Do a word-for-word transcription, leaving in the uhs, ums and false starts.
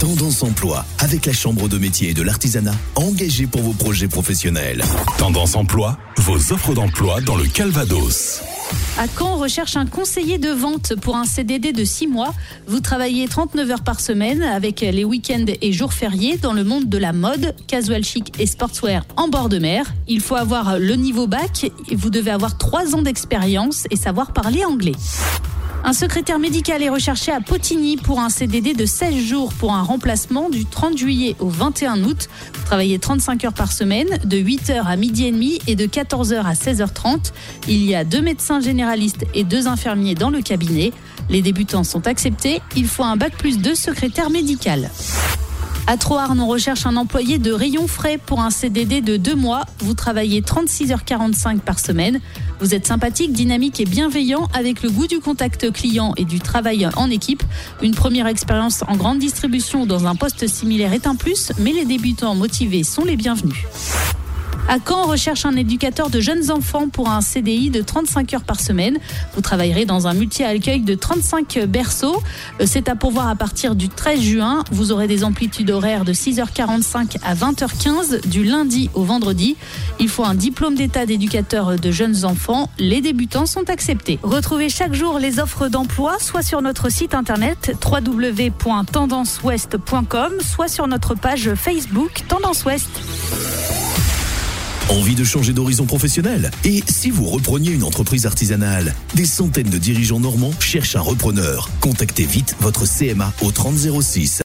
Tendance Emploi, avec la Chambre de métier et de l'artisanat, engagée pour vos projets professionnels. Tendance Emploi, vos offres d'emploi dans le Calvados. À Caen, on recherche un conseiller de vente pour un C D D de six mois. Vous travaillez trente-neuf heures par semaine avec les week-ends et jours fériés dans le monde de la mode, casual chic et sportswear en bord de mer. Il faut avoir le niveau bac et vous devez avoir trois ans d'expérience et savoir parler anglais. Un secrétaire médical est recherché à Potigny pour un C D D de seize jours pour un remplacement du trente juillet au vingt et un août. Vous travaillez trente-cinq heures par semaine, de huit heures à midi et demi et de quatorze heures à seize heures trente. Il y a deux médecins généralistes et deux infirmiers dans le cabinet. Les débutants sont acceptés. Il faut un bac plus deux secrétaire médical. À Troarn, on recherche un employé de rayon frais pour un C D D de deux mois. Vous travaillez trente-six heures quarante-cinq par semaine. Vous êtes sympathique, dynamique et bienveillant avec le goût du contact client et du travail en équipe. Une première expérience en grande distribution ou dans un poste similaire est un plus, mais les débutants motivés sont les bienvenus. À Caen, on recherche un éducateur de jeunes enfants pour un C D I de trente-cinq heures par semaine. Vous travaillerez dans un multi-accueil de trente-cinq berceaux. C'est à pourvoir à partir du treize juin. Vous aurez des amplitudes horaires de six heures quarante-cinq à vingt heures quinze du lundi au vendredi. Il faut un diplôme d'état d'éducateur de jeunes enfants. Les débutants sont acceptés. Retrouvez chaque jour les offres d'emploi, soit sur notre site internet w w w point tendance ouest point com, soit sur notre page Facebook Tendance Ouest. Envie de changer d'horizon professionnel? Et si vous repreniez une entreprise artisanale? Des centaines de dirigeants normands cherchent un repreneur. Contactez vite votre C M A au trente zéro six.